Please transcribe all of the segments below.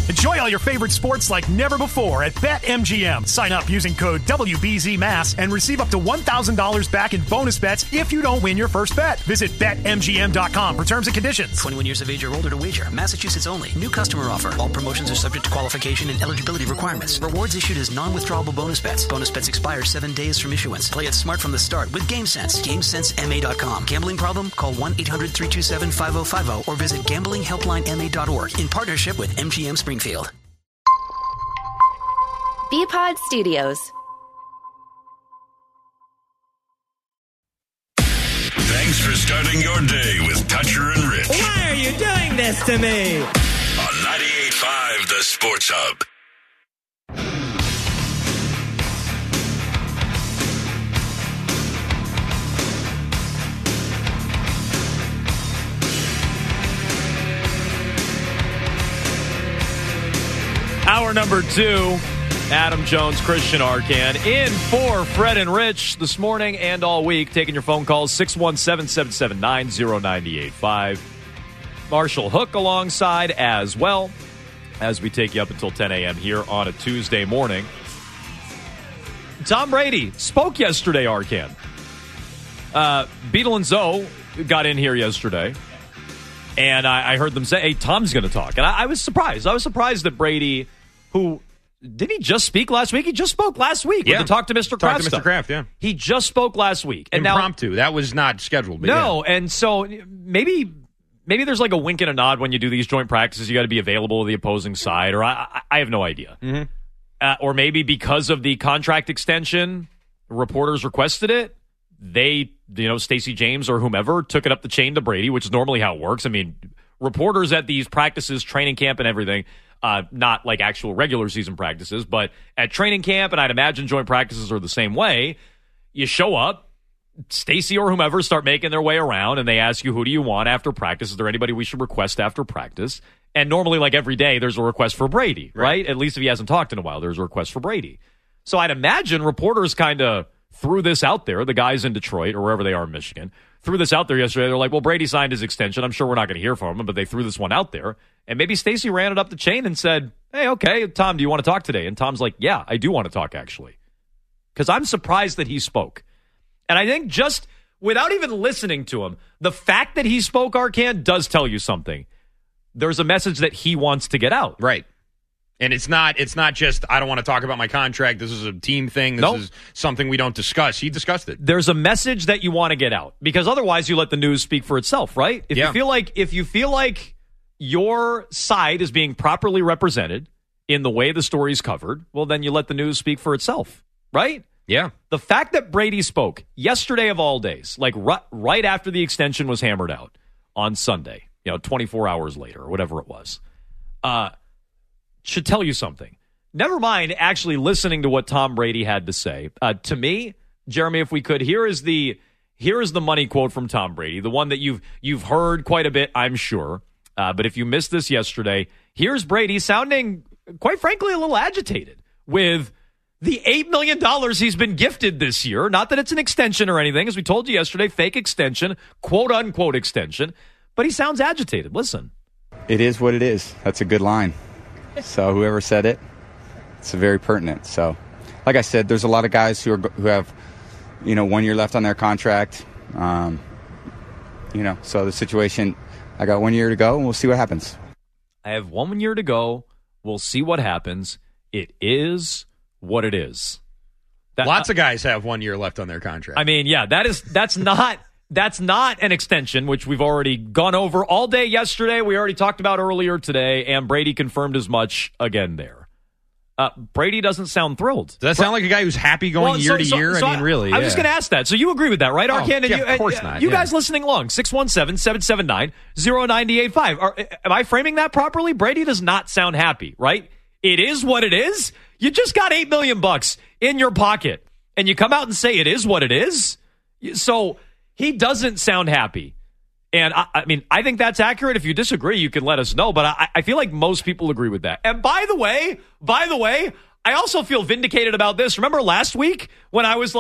Enjoy all your favorite sports like never before at BetMGM. Sign up using code WBZMASS and receive up to $1,000 back in bonus bets if you don't win your first bet. Visit BetMGM.com for terms and conditions. 21 years of age or older to wager. Massachusetts only. New customer offer. All promotions are subject to qualification and eligibility requirements. Rewards issued as non-withdrawable bonus bets. Bonus bets expire 7 days from issuance. Play it smart from the start with GameSense. GameSenseMA.com. Gambling problem? Call 1-800-327-5050 or visit gamblinghelplinema.org in partnership with MGM Springfield. BPod Studios. Thanks for starting your day with Toucher and Rich. Why are you doing this to me? On 98.5 The Sports Hub. Hour number 2, Adam Jones, Christian Arcand, in for Fred and Rich this morning and all week, taking your phone calls, 617-779-0985. Marshall Hook alongside as well, as we take you up until 10 a.m. here on a Tuesday morning. Tom Brady spoke yesterday, Arcand. Beetle and Zoe got in here yesterday, and I heard them say, hey, Tom's going to talk. And I was surprised. I was surprised that Brady, who, did he just speak last week? He just spoke last week. Yeah. With the Talk to Mr. Kraft. Talk to Mr. Kraft, yeah. He just spoke last week. And impromptu. Now, that was not scheduled. But no, yeah. And so maybe there's like a wink and a nod when you do these joint practices. You got to be available to the opposing side, or I have no idea. Mm-hmm. Or maybe because of the contract extension, reporters requested it. They, Stacey James or whomever took it up the chain to Brady, which is normally how it works. I mean, reporters at these practices, training camp and everything, not like actual regular season practices, but at training camp, and I'd imagine joint practices are the same way. You show up, Stacey or whomever start making their way around, and they ask you, who do you want after practice? Is there anybody we should request after practice? And normally, like every day, there's a request for Brady, right? At least if he hasn't talked in a while, there's a request for Brady. So I'd imagine reporters kind of threw this out there, the guys in Detroit or wherever they are in Michigan, threw this out there yesterday. They're like, well, Brady signed his extension. I'm sure we're not going to hear from him, but they threw this one out there. And maybe Stacey ran it up the chain and said, hey, okay, Tom, do you want to talk today? And Tom's like, yeah, I do want to talk, actually. Because I'm surprised that he spoke. And I think just without even listening to him, the fact that he spoke, Arcand, does tell you something. There's a message that he wants to get out. Right. And it's not just, I don't want to talk about my contract. This is a team thing. This is something we don't discuss. He discussed it. There's a message that you want to get out, because otherwise you let the news speak for itself, right? If you feel like your side is being properly represented in the way the story's covered, well, then you let the news speak for itself, right? Yeah. The fact that Brady spoke yesterday of all days, like right after the extension was hammered out on Sunday, 24 hours later or whatever it was, should tell you something. Never mind actually listening to what Tom Brady had to say. To me, Jeremy, if we could, here is the money quote from Tom Brady, the one that you've heard quite a bit, I'm sure. But if you missed this yesterday, here's Brady sounding, quite frankly, a little agitated with the $8 million he's been gifted this year. Not that it's an extension or anything. As we told you yesterday, fake extension, quote-unquote extension. But he sounds agitated. Listen. It is what it is. That's a good line. So whoever said it, it's very pertinent. So, like I said, there's a lot of guys who have, 1 year left on their contract. So the situation, I got 1 year to go, and we'll see what happens. I have 1 year to go. We'll see what happens. It is what it is. Lots of guys have 1 year left on their contract. I mean, yeah, that's not an extension, which we've already gone over all day yesterday. We already talked about earlier today, and Brady confirmed as much again there. Brady doesn't sound thrilled. Does that sound like a guy who's happy going year to year? I mean, really. I was just going to ask that. So you agree with that, right, Arcand? Yeah, of course not. You guys listening along, 617-779-0985. Am I framing that properly? Brady does not sound happy, right? It is what it is. You just got $8 million in your pocket, and you come out and say it is what it is. So he doesn't sound happy. And I mean, I think that's accurate. If you disagree, you can let us know. But I feel like most people agree with that. And by the way, I also feel vindicated about this. Remember last week when I was like,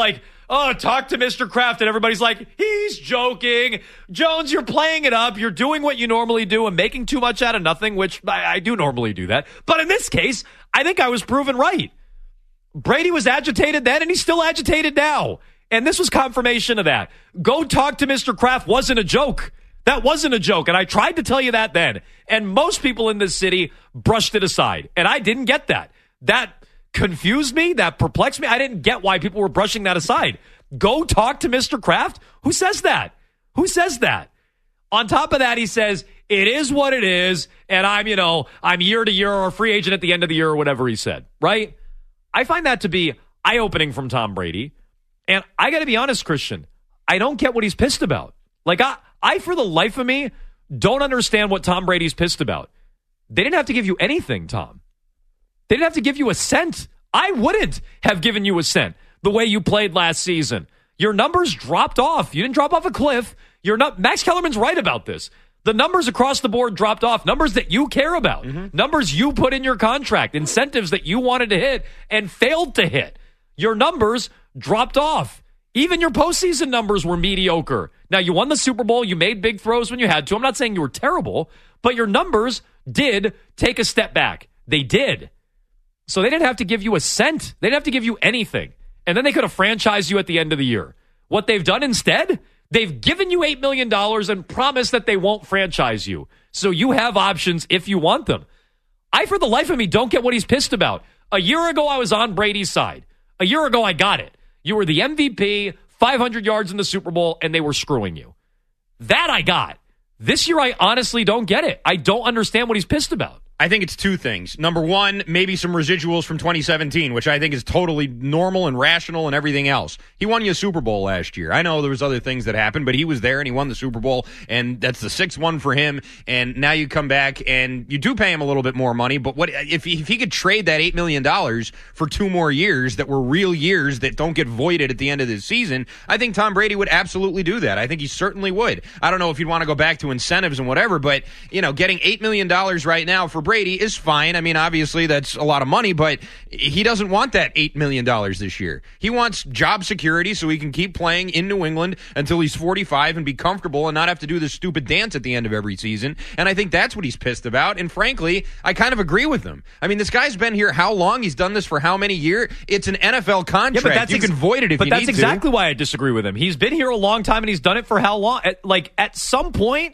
talk to Mr. Kraft. And everybody's like, he's joking. Jones, you're playing it up. You're doing what you normally do and making too much out of nothing, which I do normally do that. But in this case, I think I was proven right. Brady was agitated then, and he's still agitated now. And this was confirmation of that. Go talk to Mr. Kraft wasn't a joke. That wasn't a joke. And I tried to tell you that then. And most people in this city brushed it aside. And I didn't get that. That confused me. That perplexed me. I didn't get why people were brushing that aside. Go talk to Mr. Kraft? Who says that? Who says that? On top of that, he says, it is what it is. And I'm year to year or a free agent at the end of the year or whatever he said. Right? I find that to be eye-opening from Tom Brady. And I got to be honest, Christian, I don't get what he's pissed about. Like, I, for the life of me, don't understand what Tom Brady's pissed about. They didn't have to give you anything, Tom. They didn't have to give you a cent. I wouldn't have given you a cent the way you played last season. Your numbers dropped off. You didn't drop off a cliff. Max Kellerman's right about this. The numbers across the board dropped off. Numbers that you care about. Mm-hmm. Numbers you put in your contract. Incentives that you wanted to hit and failed to hit. Your numbers dropped off. Even your postseason numbers were mediocre. Now, you won the Super Bowl. You made big throws when you had to. I'm not saying you were terrible, but your numbers did take a step back. They did. So they didn't have to give you a cent. They didn't have to give you anything. And then they could have franchised you at the end of the year. What they've done instead, they've given you $8 million and promised that they won't franchise you. So you have options if you want them. I, for the life of me, don't get what he's pissed about. A year ago, I was on Brady's side. A year ago, I got it. You were the MVP, 500 yards in the Super Bowl, and they were screwing you. That I got. This year, I honestly don't get it. I don't understand what he's pissed about. I think it's two things. Number one, maybe some residuals from 2017, which I think is totally normal and rational and everything else. He won you a Super Bowl last year. I know there was other things that happened, but he was there and he won the Super Bowl, and that's the 6th one for him. And now you come back and you do pay him a little bit more money, but what if he could trade that $8 million for 2 more years that were real years that don't get voided at the end of this season? I think Tom Brady would absolutely do that. I think he certainly would. I don't know if you'd want to go back to incentives and whatever, but getting $8 million right now for Brady is fine. I mean, obviously that's a lot of money, but he doesn't want that $8 million this year. He wants job security so he can keep playing in New England until he's 45 and be comfortable and not have to do this stupid dance at the end of every season. And I think that's what he's pissed about. And frankly, I kind of agree with him. I mean, this guy's been here how long? He's done this for how many years? It's an NFL contract. Yeah, but you can void it if you need to. But that's exactly why I disagree with him. He's been here a long time and he's done it for how long? At some point,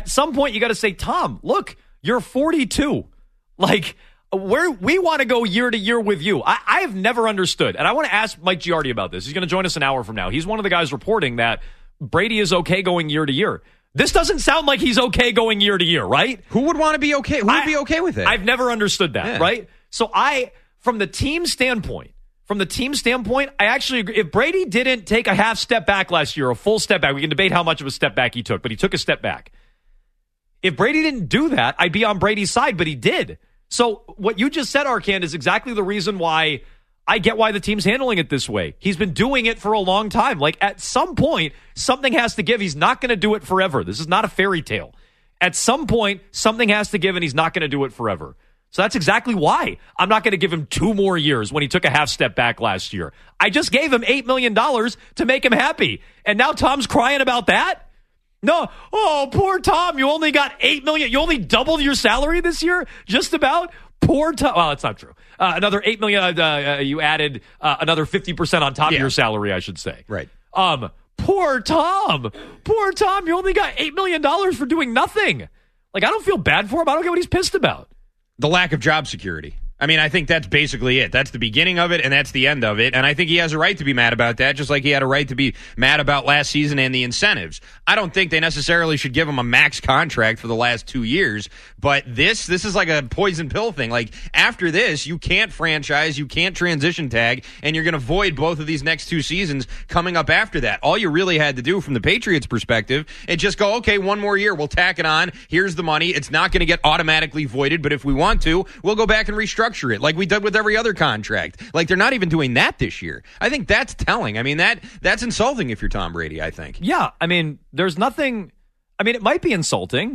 you got to say, Tom, look, you're 42. We want to go year to year with you. I have never understood, and I want to ask Mike Giardi about this. He's going to join us an hour from now. He's one of the guys reporting that Brady is okay going year to year. This doesn't sound like he's okay going year to year, right? Who would want to be okay? Who would be okay with it? I've never understood that, right? So from the team standpoint, I actually agree. If Brady didn't take a half step back last year, a full step back, we can debate how much of a step back he took, but he took a step back. If Brady didn't do that, I'd be on Brady's side, but he did. So what you just said, Arcand, is exactly the reason why I get why the team's handling it this way. He's been doing it for a long time. At some point, something has to give. He's not going to do it forever. This is not a fairy tale. At some point, something has to give, and he's not going to do it forever. So that's exactly why I'm not going to give him 2 more years when he took a half step back last year. I just gave him $8 million to make him happy. And now Tom's crying about that? No. Oh, poor Tom. You only got $8 million. You only doubled your salary this year? Just about? Poor Tom. Well, that's not true. Another $8 million. You added another 50% on top of your salary, I should say. Right. Poor Tom. Poor Tom. You only got $8 million for doing nothing. I don't feel bad for him. I don't get what he's pissed about. The lack of job security. I mean, I think that's basically it. That's the beginning of it, and that's the end of it. And I think he has a right to be mad about that, just like he had a right to be mad about last season and the incentives. I don't think they necessarily should give him a max contract for the last 2 years, but this is like a poison pill thing. After this, you can't franchise, you can't transition tag, and you're going to void both of these next 2 seasons coming up after that. All you really had to do from the Patriots' perspective is just go, okay, 1 more year, we'll tack it on. Here's the money. It's not going to get automatically voided, but if we want to, we'll go back and restructure it like we did with every other contract. They're not even doing that this year. I think that's telling. I mean, that's insulting if you're Tom Brady, I think. Yeah, I mean, there's nothing. I mean, it might be insulting.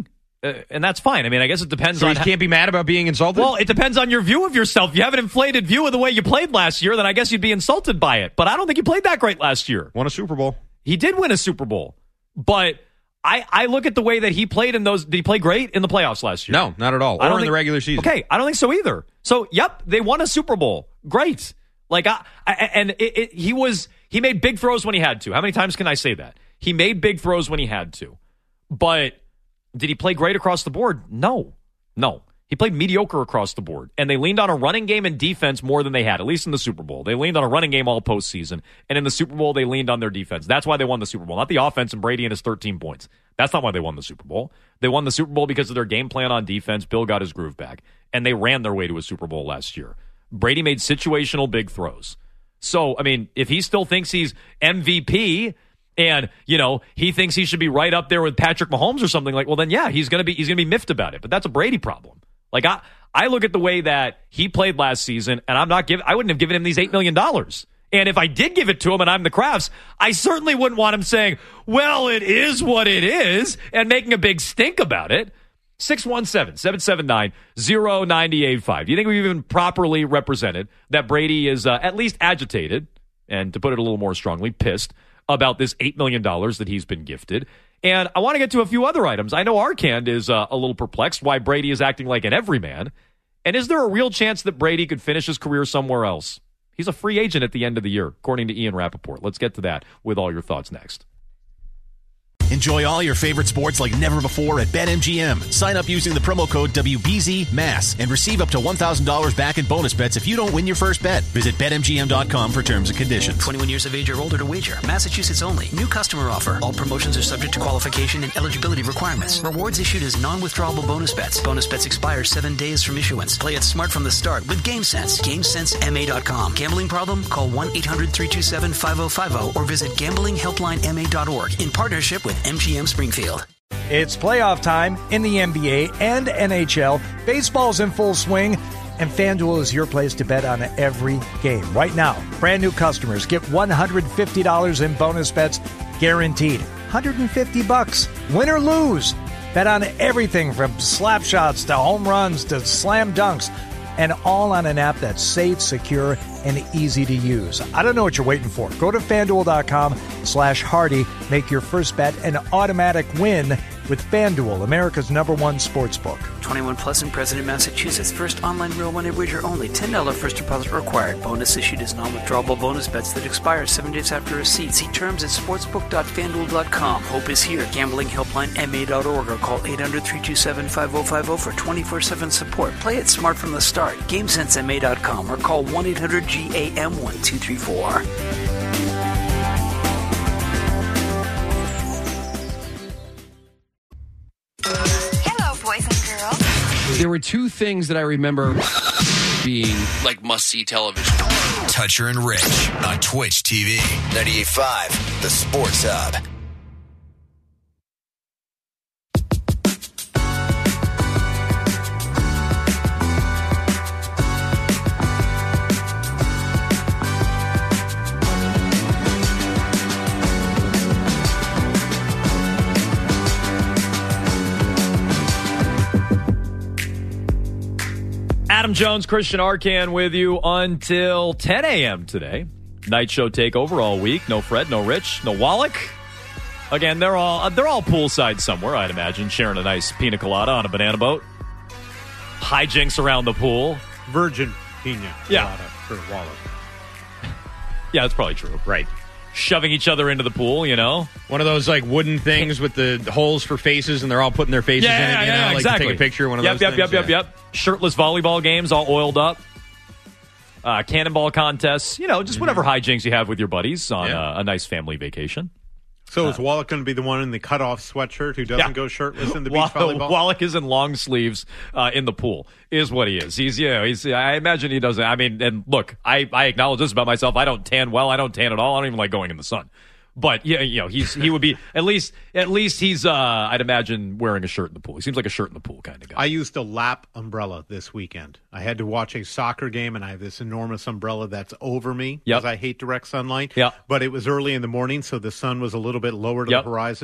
And that's fine. I mean, I guess it depends So on... he can't be mad about being insulted? Well, it depends on your view of yourself. If you have an inflated view of the way you played last year, then I guess you'd be insulted by it. But I don't think you played that great last year. Won a Super Bowl. He did win a Super Bowl. But I look at the way that he played in those... Did he play great in the playoffs last year? No, not at all. Or in the regular season. Okay, I don't think so either. So, yep, they won a Super Bowl. Great. Like, he made big throws when he had to. How many times can I say that? He made big throws when he had to. But did he play great across the board? No. He played mediocre across the board. And they leaned on a running game and defense more than they had, at least in the Super Bowl. They leaned on a running game all postseason. And in the Super Bowl, they leaned on their defense. That's why they won the Super Bowl. Not the offense and Brady and his 13 points. That's not why they won the Super Bowl. They won the Super Bowl because of their game plan on defense. Bill got his groove back. And they ran their way to a Super Bowl last year. Brady made situational big throws. So, I mean, if he still thinks he's MVP and, he thinks he should be right up there with Patrick Mahomes or something, like, well, then, yeah, he's going to be miffed about it. But that's a Brady problem. Like, I look at the way that he played last season, and I wouldn't have given him these $8 million. And if I did give it to him and I'm the Crafts, I certainly wouldn't want him saying, well, it is what it is, and making a big stink about it. 617-779-0985. Do you think we've even properly represented that Brady is at least agitated, and to put it a little more strongly, pissed about this $8 million that he's been gifted? And I want to get to a few other items. I know Arcand is a little perplexed why Brady is acting like an everyman. And is there a real chance that Brady could finish his career somewhere else? He's a free agent at the end of the year, according to Ian Rappaport. Let's get to that with all your thoughts next. Enjoy all your favorite sports like never before at BetMGM. Sign up using the promo code WBZMASS and receive up to $1,000 back in bonus bets if you don't win your first bet. Visit BetMGM.com for terms and conditions. 21 years of age or older to wager. Massachusetts only. New customer offer. All promotions are subject to qualification and eligibility requirements. Rewards issued as non-withdrawable bonus bets. Bonus bets expire 7 days from issuance. Play it smart from the start with GameSense. GameSenseMA.com. Gambling problem? Call 1-800-327-5050 or visit gamblinghelplinema.org in partnership with MGM Springfield. It's playoff time in the NBA and NHL. Baseball's in full swing, and FanDuel is your place to bet on every game. Right now, brand new customers get $150 in bonus bets guaranteed. $150, win or lose. Bet on everything from slap shots to home runs to slam dunks, and all on an app that's safe, secure, and easy to use. I don't know what you're waiting for. Go to FanDuel.com/Hardy. Make your first bet an automatic win with FanDuel, America's #1 sportsbook. 21 plus in President, Massachusetts. First online real money wager only. $10 first deposit required. Bonus issued as non-withdrawable bonus bets that expire 7 days after receipt. See terms at sportsbook.fanduel.com. Hope is here. Gamblinghelplinema.org or call 800-327-5050 for 24/7 support. Play it smart from the start. GameSenseMA.com or call 1-800-GAM-1234. There were two things that I remember being like must-see television. Toucher and Rich on Twitch TV. 98.5, The Sports Hub. Adam Jones, Christian Arcand with you until 10 a.m. today. Night show takeover all week. No Fred, no Rich, no Wallach. Again, they're all poolside somewhere, I'd imagine, sharing a nice pina colada on a banana boat. Hijinks around the pool. Virgin pina colada for Wallach. Yeah, that's probably true. Right. Shoving each other into the pool, One of those like wooden things with the holes for faces, and they're all putting their faces in it. Like exactly. To take a picture. One of those things. Yep. Shirtless volleyball games, all oiled up. Cannonball contests. Just whatever hijinks you have with your buddies on a nice family vacation. So is Wallach going to be the one in the cutoff sweatshirt who doesn't go shirtless in the beach volleyball? Wallach is in long sleeves in the pool, is what he is. He's I imagine he doesn't. I mean, and look, I acknowledge this about myself. I don't tan well. I don't tan at all. I don't even like going in the sun. But he would be at least he's I'd imagine wearing a shirt in the pool. He seems like a shirt in the pool kind of guy. I used a lap umbrella this weekend. I had to watch a soccer game, and I have this enormous umbrella that's over me because I hate direct sunlight. Yep. But it was early in the morning, so the sun was a little bit lower to the horizon.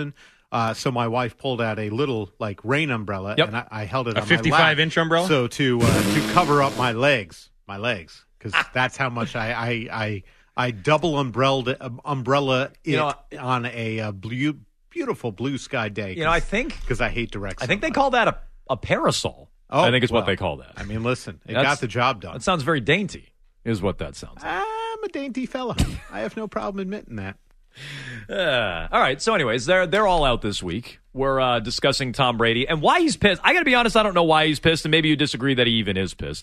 So my wife pulled out a little like rain umbrella, and I held it a on my 55-inch umbrella. So to cover up my legs, because that's how much I double umbrella it on a beautiful blue sky day. I think because I hate direct. I think they call that a parasol. Oh, I think it's what they call that. I mean, listen, it got the job done. That sounds very dainty, is what that sounds like. I'm a dainty fella. I have no problem admitting that. All right. So, anyways, they're all out this week. We're discussing Tom Brady and why he's pissed. I got to be honest, I don't know why he's pissed, and maybe you disagree that he even is pissed.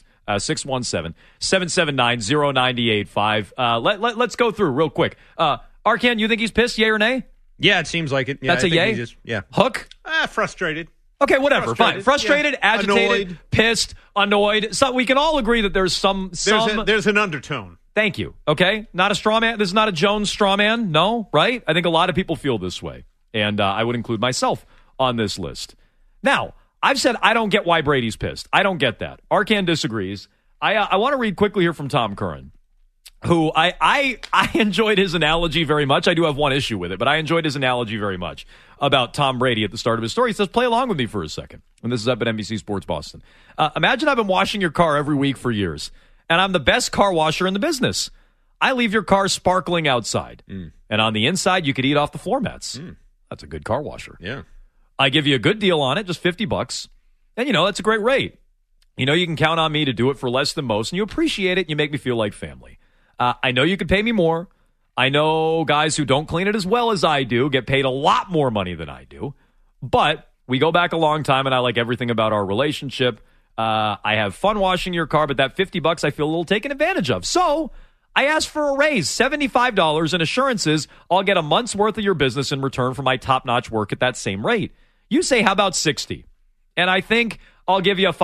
617-779-0985. Let's go through real quick. Arkan, you think he's pissed, yay or nay? Yeah, it seems like it. Yeah, That's a yay? Hook? Frustrated. Okay, whatever. Fine. Frustrated, yeah. agitated, annoyed. Pissed, annoyed. So we can all agree that there's there's an undertone. Thank you. Okay? Not a straw man. This is not a Jones straw man. No, right? I think a lot of people feel this way. And I would include myself on this list. Now, I've said I don't get why Brady's pissed. I don't get that. Arkan disagrees. I want to read quickly here from Tom Curran, who I enjoyed his analogy very much. I do have one issue with it, but I enjoyed his analogy very much about Tom Brady at the start of his story. He says, play along with me for a second. And this is up at NBC Sports Boston. Imagine I've been washing your car every week for years, and I'm the best car washer in the business. I leave your car sparkling outside, and on the inside, you could eat off the floor mats. That's a good car washer. Yeah. I give you a good deal on it, just $50. And, that's a great rate. You can count on me to do it for less than most, and you appreciate it, and you make me feel like family. I know you could pay me more. I know guys who don't clean it as well as I do get paid a lot more money than I do. But we go back a long time, and I like everything about our relationship. I have fun washing your car, but that $50 I feel a little taken advantage of. So I asked for a raise, $75 in assurances. I'll get a month's worth of your business in return for my top-notch work at that same rate. You say, how about $60? And I think I'll give you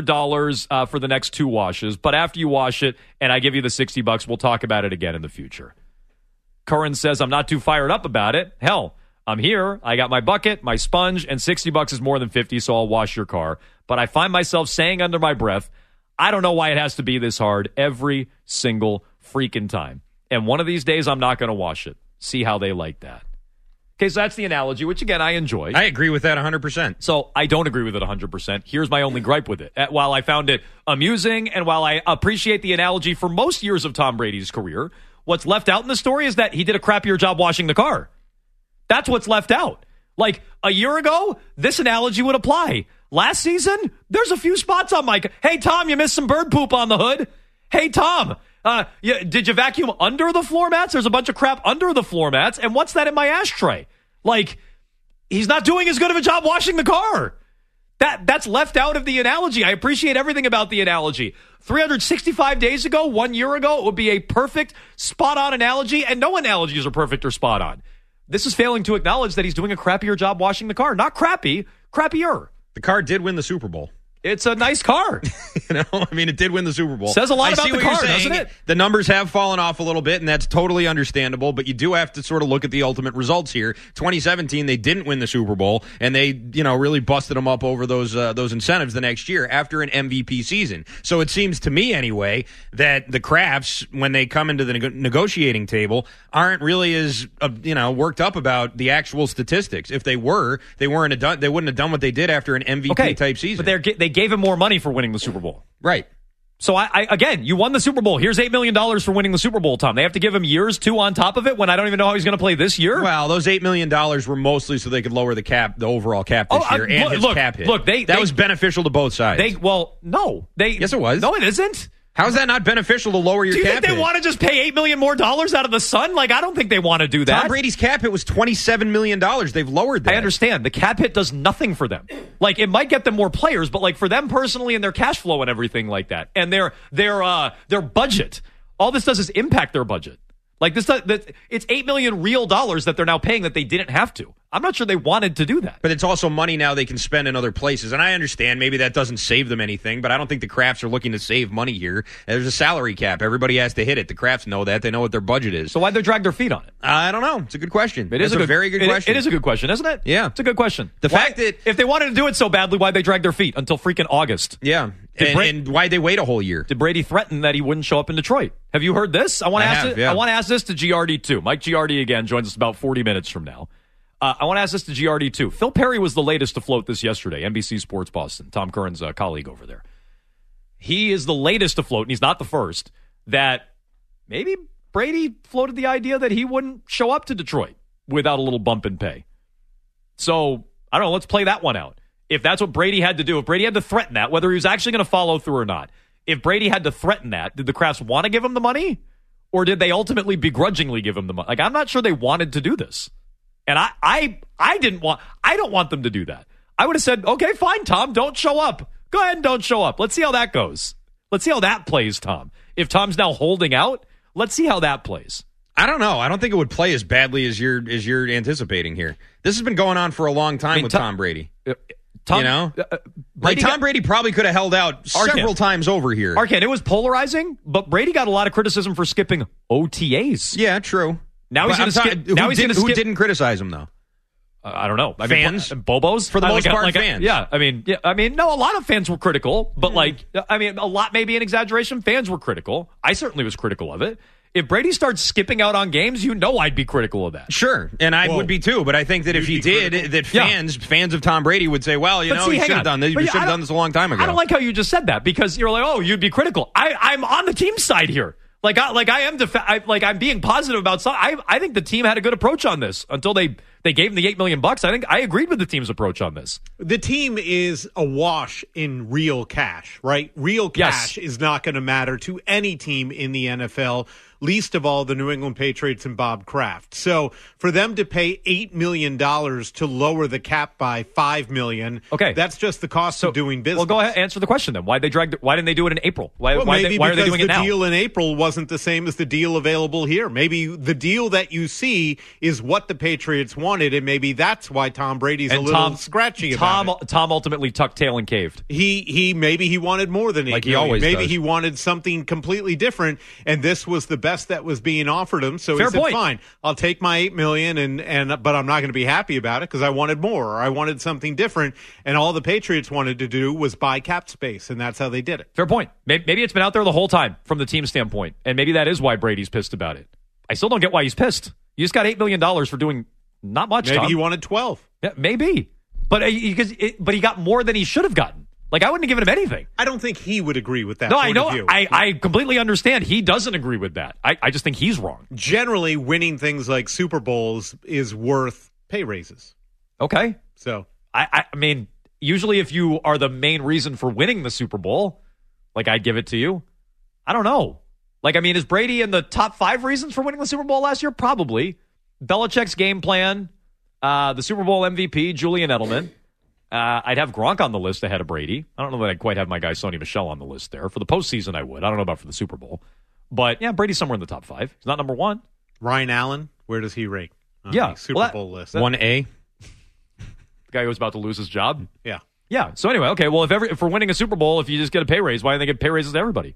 $500 for the next 2 washes, but after you wash it and I give you the $60, we'll talk about it again in the future. Curran says, I'm not too fired up about it. Hell, I'm here. I got my bucket, my sponge, and $60 is more than $50, so I'll wash your car. But I find myself saying under my breath, I don't know why it has to be this hard every single freaking time. And one of these days, I'm not going to wash it. See how they like that. Okay, so that's the analogy, which, again, I enjoy. I agree with that 100%. So I don't agree with it 100%. Here's my only gripe with it. While I found it amusing and while I appreciate the analogy for most years of Tom Brady's career, what's left out in the story is that he did a crappier job washing the car. That's what's left out. Like, a year ago, this analogy would apply. Last season, there's a few spots on my car. Hey, Tom, you missed some bird poop on the hood. Hey, Tom, did you vacuum under the floor mats? There's a bunch of crap under the floor mats. And what's that in my ashtray? Like, he's not doing as good of a job washing the car. That's left out of the analogy. I appreciate everything about the analogy. 365 days ago, 1 year ago, it would be a perfect, spot-on analogy, and no analogies are perfect or spot-on. This is failing to acknowledge that he's doing a crappier job washing the car. Not crappy, crappier. The car did win the Super Bowl. It's a nice car. It did win the Super Bowl. Says a lot about the car, doesn't it? The numbers have fallen off a little bit, and that's totally understandable, but you do have to sort of look at the ultimate results here. 2017, they didn't win the Super Bowl, and they, really busted them up over those incentives the next year after an MVP season. So it seems to me, anyway, that the Crafts, when they come into the negotiating table, aren't really as, worked up about the actual statistics. If they were, they wouldn't have done what they did after an MVP-type season. But they gave him more money for winning the Super Bowl. Right. So, again, you won the Super Bowl. Here's $8 million for winning the Super Bowl, Tom. They have to give him years, 2 on top of it, when I don't even know how he's going to play this year? Well, those $8 million were mostly so they could lower the overall cap this year, and his cap hit. Look, that was beneficial to both sides. No. Yes, it was. No, it isn't. How is that not beneficial to lower your cap hit? Do you think they want to just pay $8 million more out of the sun? Like, I don't think they want to do that. Tom Brady's cap hit was $27 million. They've lowered that. I understand. The cap hit does nothing for them. Like, it might get them more players, but like for them personally and their cash flow and everything like that, and their budget, all this does is impact their budget. Like it's $8 million real dollars that they're now paying that they didn't have to. I'm not sure they wanted to do that. But it's also money now they can spend in other places. And I understand maybe that doesn't save them anything, but I don't think the Crafts are looking to save money here. There's a salary cap. Everybody has to hit it. The Crafts know that. They know what their budget is. So why'd they drag their feet on it? I don't know. It's a good question. It's a very good question. It is a good question, isn't it? Yeah. It's a good question. The fact that if they wanted to do it so badly, why'd they drag their feet until freaking August? Yeah. And why'd they wait a whole year? Did Brady threaten that he wouldn't show up in Detroit? Have you heard this? I want to ask this to Giardi, too. Mike Giardi, again, joins us about 40 minutes from now. I want to ask this to GRD too. Phil Perry was the latest to float this yesterday. NBC Sports Boston, Tom Curran's colleague over there. He is the latest to float, and he's not the first, that maybe Brady floated the idea that he wouldn't show up to Detroit without a little bump in pay. So, I don't know, let's play that one out. If that's what Brady had to do, if Brady had to threaten that, whether he was actually going to follow through or not, if Brady had to threaten that, did the Crafts want to give him the money? Or did they ultimately begrudgingly give him the money? Like, I'm not sure they wanted to do this. And I don't want them to do that. I would have said, okay, fine, Tom, don't show up. Go ahead and don't show up. Let's see how that goes. Let's see how that plays, Tom. If Tom's now holding out, let's see how that plays. I don't know. I don't think it would play as badly as you're anticipating here. This has been going on for a long time with Tom Brady. Tom Brady probably could have held out several times over here. Arcand, it was polarizing, but Brady got a lot of criticism for skipping OTAs. Yeah, true. Now he's going to skip. Who didn't criticize him though? I don't know. Fans, Bobos, for the most part, fans. Yeah, I mean, no, a lot of fans were critical, but a lot may be an exaggeration. Fans were critical. I certainly was critical of it. If Brady starts skipping out on games, I'd be critical of that. Sure, and I would be too. But I think that if he did, that fans of Tom Brady would say, "Well, he should have done this. You should have done this a long time ago." I don't like how you just said that because you're like, "Oh, you'd be critical." I'm on the team side here. I'm being positive about something. I think the team had a good approach on this until they gave him the $8 million. I think I agreed with the team's approach on this. The team is awash in real cash, right? Real cash is not going to matter to any team in the NFL, least of all the New England Patriots and Bob Kraft. So for them to pay $8 million to lower the cap by $5 million, that's just the cost of doing business. Well, go ahead, answer the question then. Why didn't they do it in April? Why are they doing it now? The deal in April wasn't the same as the deal available here. Maybe the deal that you see is what the Patriots wanted, and maybe that's why Tom Brady's a little scratchy about it. Tom ultimately tucked tail and caved. Maybe he wanted more than $8 like million. He always maybe does. he wanted something completely different, and this was the best that was being offered him. So he said, "Fine, I'll take my $8 million, but I'm not going to be happy about it because I wanted more, or I wanted something different." And all the Patriots wanted to do was buy cap space, and that's how they did it. Fair point. Maybe it's been out there the whole time from the team standpoint, and maybe that is why Brady's pissed about it. I still don't get why he's pissed. You just got $8 million for doing not much. Maybe Tom. he wanted 12. Yeah, maybe, but he got more than he should have gotten. Like, I wouldn't have given him anything. I don't think he would agree with that. No, I know. I completely understand. He doesn't agree with that. I just think he's wrong. Generally, winning things like Super Bowls is worth pay raises. Okay. So, I mean, usually if you are the main reason for winning the Super Bowl, like, I'd give it to you. I don't know. Like, I mean, is Brady in the top 5 reasons for winning the Super Bowl last year? Probably. Belichick's game plan, the Super Bowl MVP, Julian Edelman. I'd have Gronk on the list ahead of Brady. I don't know that I'd quite have my guy Sony Michel on the list there. For the postseason, I would. I don't know about for the Super Bowl. But, yeah, Brady's somewhere in the top 5. He's not number 1. Ryan Allen, where does he rank on the Super Bowl list? 1A. The guy who was about to lose his job? Yeah. Yeah. So, anyway, okay, well, if we're winning a Super Bowl, if you just get a pay raise, why don't they get pay raises to everybody?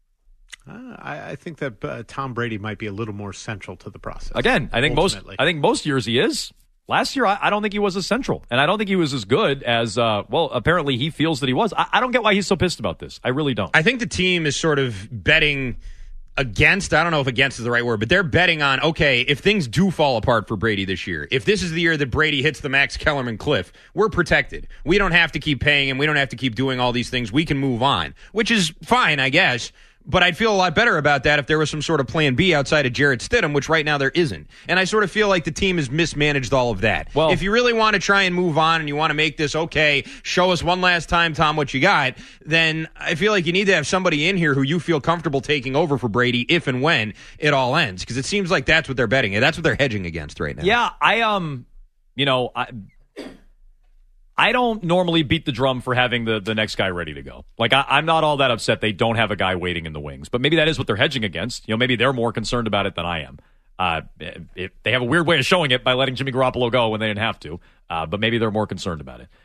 I think that Tom Brady might be a little more central to the process. Again, I think most years he is. Last year, I don't think he was as central, and I don't think he was as good as, apparently he feels that he was. I don't get why he's so pissed about this. I really don't. I think the team is sort of betting against, I don't know if against is the right word, but they're betting on, okay, if things do fall apart for Brady this year, if this is the year that Brady hits the Max Kellerman cliff, we're protected. We don't have to keep paying him. We don't have to keep doing all these things. We can move on, which is fine, I guess. But I'd feel a lot better about that if there was some sort of plan B outside of Jarrett Stidham, which right now there isn't. And I sort of feel like the team has mismanaged all of that. Well, if you really want to try and move on and you want to make this, okay, show us one last time, Tom, what you got, then I feel like you need to have somebody in here who you feel comfortable taking over for Brady if and when it all ends. Because it seems like that's what they're betting. That's what they're hedging against right now. Yeah, I don't normally beat the drum for having the next guy ready to go. Like, I'm not all that upset they don't have a guy waiting in the wings. But maybe that is what they're hedging against. Maybe they're more concerned about it than I am. They have a weird way of showing it by letting Jimmy Garoppolo go when they didn't have to. But maybe they're more concerned about it.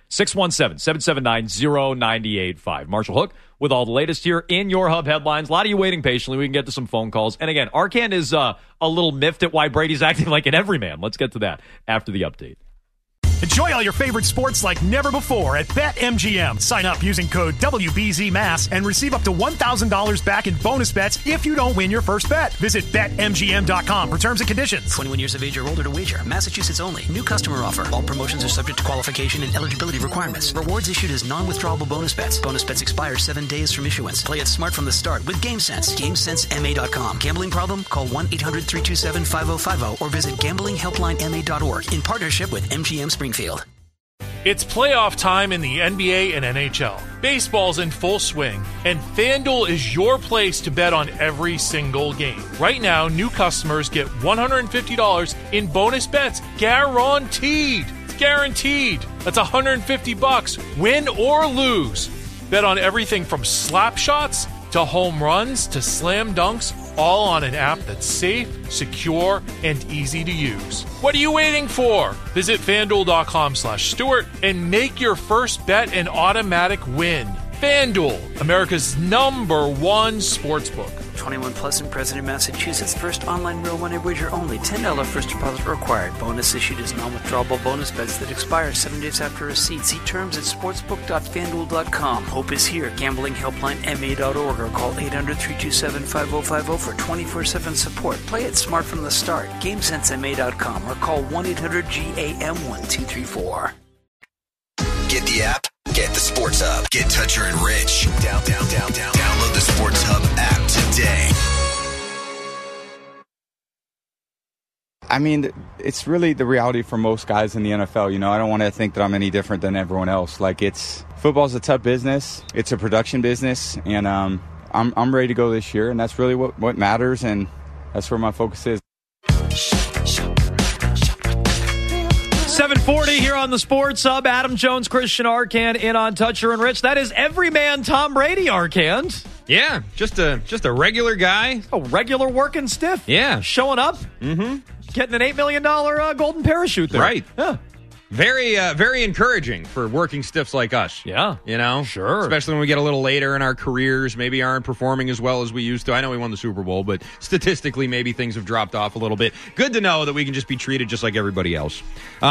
617-779-0985. Marshall Hook with all the latest here in your Hub headlines. A lot of you waiting patiently. We can get to some phone calls. And again, Arcand is a little miffed at why Brady's acting like an everyman. Let's get to that after the update. Enjoy all your favorite sports like never before at BetMGM. Sign up using code WBZMass and receive up to $1,000 back in bonus bets if you don't win your first bet. Visit BetMGM.com for terms and conditions. 21 years of age or older to wager. Massachusetts only. New customer offer. All promotions are subject to qualification and eligibility requirements. Rewards issued as non-withdrawable bonus bets. Bonus bets expire 7 days from issuance. Play it smart from the start with GameSense. GameSenseMA.com. Gambling problem? Call 1-800-327-5050 or visit gamblinghelplinema.org in partnership with MGM Springfield. It's playoff time in the NBA and NHL. Baseball's in full swing, and FanDuel is your place to bet on every single game. Right now, new customers get $150 in bonus bets guaranteed. It's guaranteed. That's $150, win or lose. Bet on everything from slap shots to home runs to slam dunks, all on an app that's safe, secure, and easy to use. What are you waiting for? Visit FanDuel.com/Stewart and make your first bet an automatic win. FanDuel, America's #1 sportsbook. 21 plus and present in Massachusetts. First online real money wager only. $10 first deposit required. Bonus issued as non-withdrawable bonus bets that expire 7 days after receipt. See terms at sportsbook.fanduel.com. Hope is here. GamblingHelplinema.org or call 800-327-5050 for 24/7 support. Play it smart from the start. GameSenseMA.com or call 1-800-GAM-1234. Get the app. Get the Sports Hub. Get Toucher and Rich. Download the Sports Hub app today. I mean, it's really the reality for most guys in the NFL. You know, I don't want to think that I'm any different than everyone else. Like, football's a tough business. It's a production business, and I'm ready to go this year, and that's really what matters, and that's where my focus is. 740 here on the Sports Hub. Adam Jones, Christian Arcand in on Toucher and Rich. That is everyman Tom Brady, Arcand. Yeah, just a regular guy. A regular working stiff. Yeah. Showing up. Mm-hmm. Getting an $8 million golden parachute there. Right. Yeah. Very encouraging for working stiffs like us. Yeah. You know? Sure. Especially when we get a little later in our careers, maybe aren't performing as well as we used to. I know we won the Super Bowl, but statistically, maybe things have dropped off a little bit. Good to know that we can just be treated just like everybody else.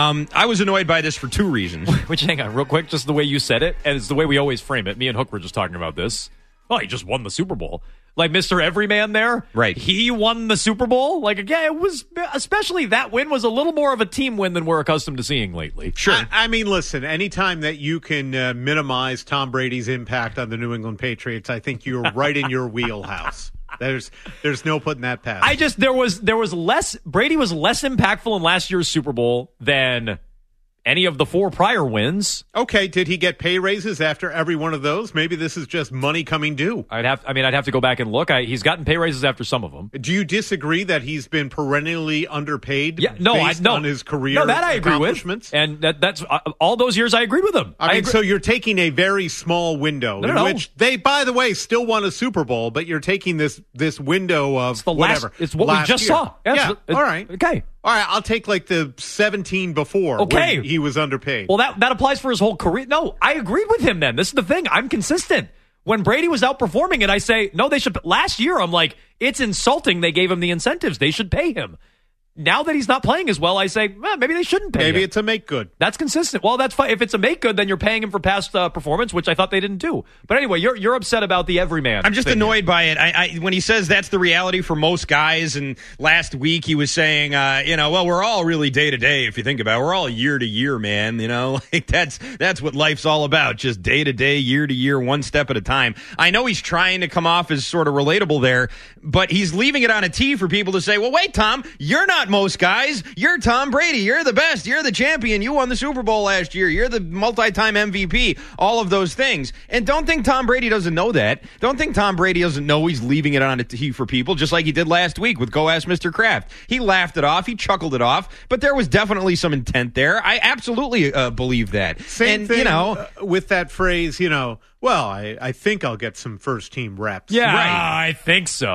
I was annoyed by this for 2 reasons. Which, hang on, real quick, just the way you said it, and it's the way we always frame it. Me and Hook were just talking about this. Oh, he just won the Super Bowl. Like Mr. Everyman there. Right. He won the Super Bowl. Like, again, it was, especially that win was a little more of a team win than we're accustomed to seeing lately. Sure. I mean, listen, anytime that you can minimize Tom Brady's impact on the New England Patriots, I think you're right in your wheelhouse. There's no putting that past. There was less, Brady was less impactful in last year's Super Bowl than any of the 4 prior wins. Okay, did he get pay raises after every one of those? Maybe this is just money coming due. I'd have to go back and look. He's gotten pay raises after some of them. Do you disagree that he's been perennially underpaid? Yeah, on his career. No, that I agree with. And that's all those years I agreed with him. I mean, so you're taking a very small window which they, by the way, still won a Super Bowl, but you're taking this window of it's the whatever. It's what we just saw. Yeah. All right. Okay. All right, I'll take like the 17 before when he was underpaid. Well, that applies for his whole career. No, I agreed with him then. This is the thing. I'm consistent. When Brady was outperforming it, I say, no, they should. Last year, I'm like, it's insulting they gave him the incentives. They should pay him. Now that he's not playing as well, I say, well, maybe they shouldn't pay him. Maybe it's a make good. That's consistent. Well, that's fine. If it's a make good, then you're paying him for past performance, which I thought they didn't do. But anyway, you're upset about the everyman. I'm just annoyed by it. I when he says that's the reality for most guys, and last week he was saying, well, we're all really day to day if you think about it. We're all year to year, man. You know, like that's what life's all about. Just day to day, year to year, one step at a time. I know he's trying to come off as sort of relatable there, but he's leaving it on a tee for people to say, well, wait, Tom, you're not most guys. You're Tom Brady. You're the best. You're the champion. You won the Super Bowl last year. You're the multi-time MVP. All of those things. And don't think Tom Brady doesn't know that. Don't think Tom Brady doesn't know he's leaving it on a tee for people, just like he did last week with Go Ask Mr. Kraft. He laughed it off. He chuckled it off. But there was definitely some intent there. I absolutely believe that. Same thing with that phrase, well, I think I'll get some first-team reps. Yeah, right. I think so.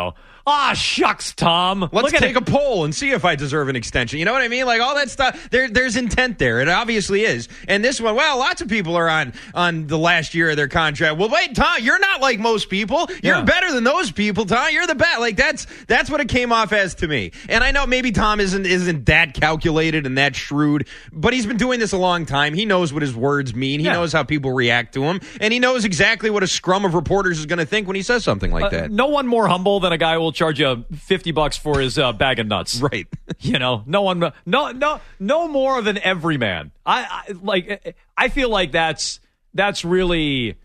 Ah, shucks, Tom. Let's take a poll and see if I deserve an extension. You know what I mean? Like all that stuff. There's intent there. It obviously is. And this one, well, lots of people are on the last year of their contract. Well, wait, Tom, you're not like most people. You're better than those people, Tom. You're the best. Like that's what it came off as to me. And I know maybe Tom isn't that calculated and that shrewd, but he's been doing this a long time. He knows what his words mean. He knows how people react to him, and he knows exactly what a scrum of reporters is going to think when he says something like that. No one more humble than a guy who will charge you $50 for his bag of nuts. Right. No one. No more than every man. I feel like that's really.